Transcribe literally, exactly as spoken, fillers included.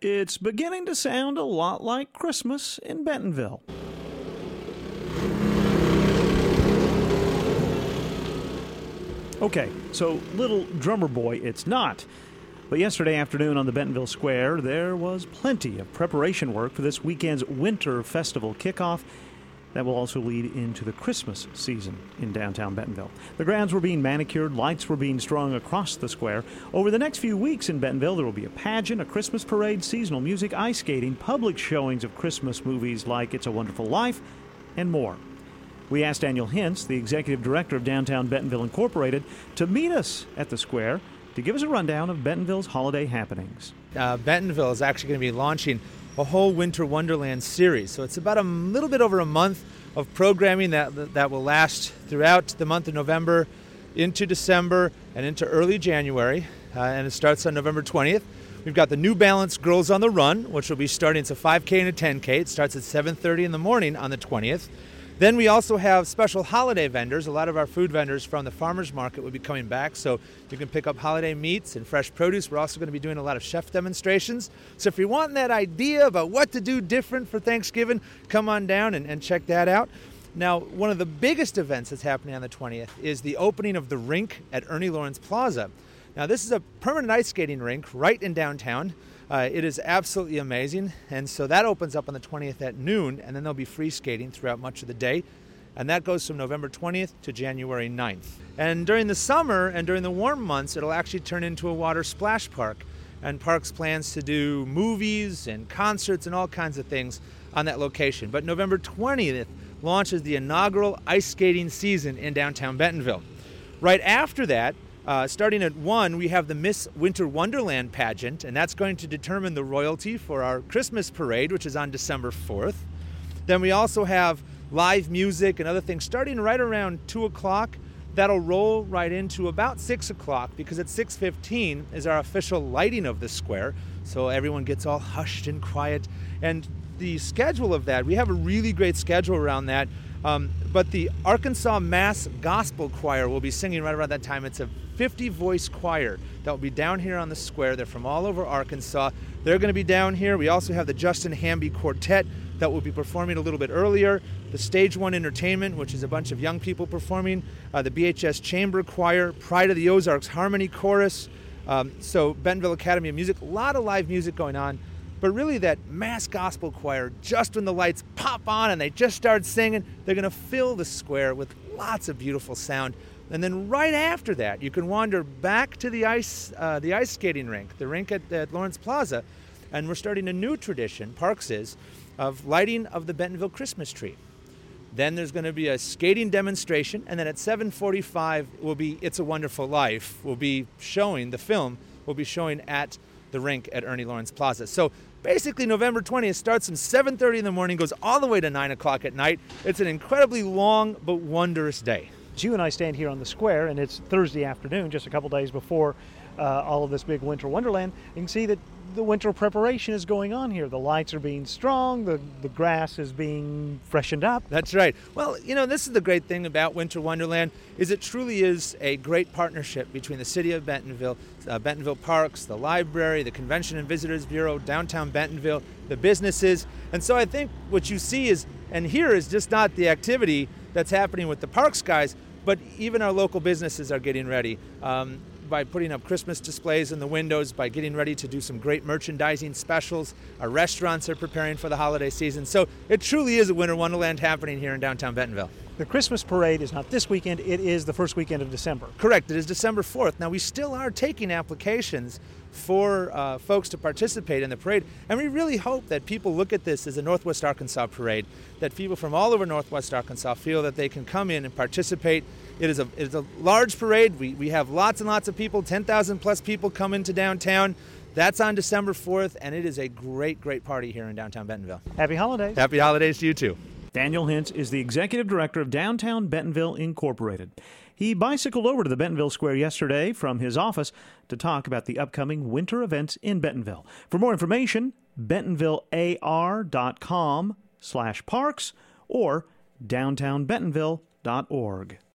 It's beginning to sound a lot like Christmas in Bentonville. Okay, so little drummer boy it's not. But yesterday afternoon on the Bentonville Square, there was plenty of preparation work for this weekend's Winter Festival kickoff that will also lead into the Christmas season in downtown Bentonville. The grounds were being manicured, lights were being strung across the square. Over the next few weeks in Bentonville, there will be a pageant, a Christmas parade, seasonal music, ice skating, public showings of Christmas movies like It's a Wonderful Life, and more. We asked Daniel Hintz, the executive director of Downtown Bentonville Incorporated, to meet us at the square to give us a rundown of Bentonville's holiday happenings. Uh, Bentonville is actually going to be launching a whole Winter Wonderland series. So it's about a little bit over a month of programming that that will last throughout the month of November into December and into early January. Uh, and it starts on November twentieth. We've got the New Balance Girls on the Run, which will be starting. It's a five K and a ten K. It starts at seven thirty in the morning on the twentieth. Then we also have special holiday vendors. A lot of our food vendors from the farmers market will be coming back, so you can pick up holiday meats and fresh produce. We're also going to be doing a lot of chef demonstrations. So if you're wanting that idea about what to do different for Thanksgiving, come on down and, and check that out. Now, one of the biggest events that's happening on the twentieth is the opening of the rink at Ernie Lawrence Plaza. Now, this is a permanent ice skating rink right in downtown. Uh, it is absolutely amazing, and so that opens up on the twentieth at noon, and then there'll be free skating throughout much of the day, and that goes from November twentieth to January ninth. And during the summer and during the warm months, it'll actually turn into a water splash park, and Parks plans to do movies and concerts and all kinds of things on that location. But November twentieth launches the inaugural ice skating season in downtown Bentonville. Right after that, Uh, starting at one, we have the Miss Winter Wonderland pageant, and that's going to determine the royalty for our Christmas parade, which is on December fourth. Then we also have live music and other things starting right around two o'clock. That'll roll right into about six o'clock, because at six fifteen is our official lighting of the square, so everyone gets all hushed and quiet. And the schedule of that, we have a really great schedule around that. Um, but the Arkansas Mass Gospel Choir will be singing right around that time. It's a fifty-voice choir that will be down here on the square. They're from all over Arkansas. They're going to be down here. We also have the Justin Hamby Quartet that will be performing a little bit earlier. The Stage One Entertainment, which is a bunch of young people performing. Uh, the B H S Chamber Choir, Pride of the Ozarks Harmony Chorus. Um, so Bentonville Academy of Music, a lot of live music going on. But really that mass gospel choir, just when the lights pop on and they just start singing, they're going to fill the square with lots of beautiful sound. And then right after that, you can wander back to the ice uh, the ice skating rink, the rink at, at Lawrence Plaza, and we're starting a new tradition, Parks is, of lighting of the Bentonville Christmas tree. Then there's going to be a skating demonstration, and then at seven forty-five will be It's a Wonderful Life. We'll be showing, the film will be showing at the rink at Ernie Lawrence Plaza. So basically November twentieth starts from seven thirty in the morning, goes all the way to nine o'clock at night. It's an incredibly long but wondrous day. You and I stand here on the square, and it's Thursday afternoon, just a couple days before uh, all of this big Winter Wonderland. You can see that the winter preparation is going on here. The lights are being strung, the, the grass is being freshened up. That's right. Well, you know, this is the great thing about Winter Wonderland, is it truly is a great partnership between the city of Bentonville, uh, Bentonville Parks, the library, the Convention and Visitors Bureau, downtown Bentonville, the businesses. And so I think what you see is, and here is just not the activity that's happening with the Parks guys, but even our local businesses are getting ready. Um, by putting up Christmas displays in the windows, by getting ready to do some great merchandising specials. Our restaurants are preparing for the holiday season. So it truly is a Winter Wonderland happening here in downtown Bentonville. The Christmas parade is not this weekend, it is the first weekend of December. Correct, it is December fourth. Now we still are taking applications for uh, folks to participate in the parade, and we really hope that people look at this as a Northwest Arkansas parade, that people from all over Northwest Arkansas feel that they can come in and participate. It is a, it is a large parade. We, we have lots and lots of people, ten thousand plus people come into downtown. That's on December fourth, and it is a great, great party here in downtown Bentonville. Happy holidays. Happy holidays to you too. Daniel Hintz is the executive director of Downtown Bentonville Incorporated. He bicycled over to the Bentonville Square yesterday from his office to talk about the upcoming winter events in Bentonville. For more information, bentonvillear.com slash parks or downtown bentonville dot org.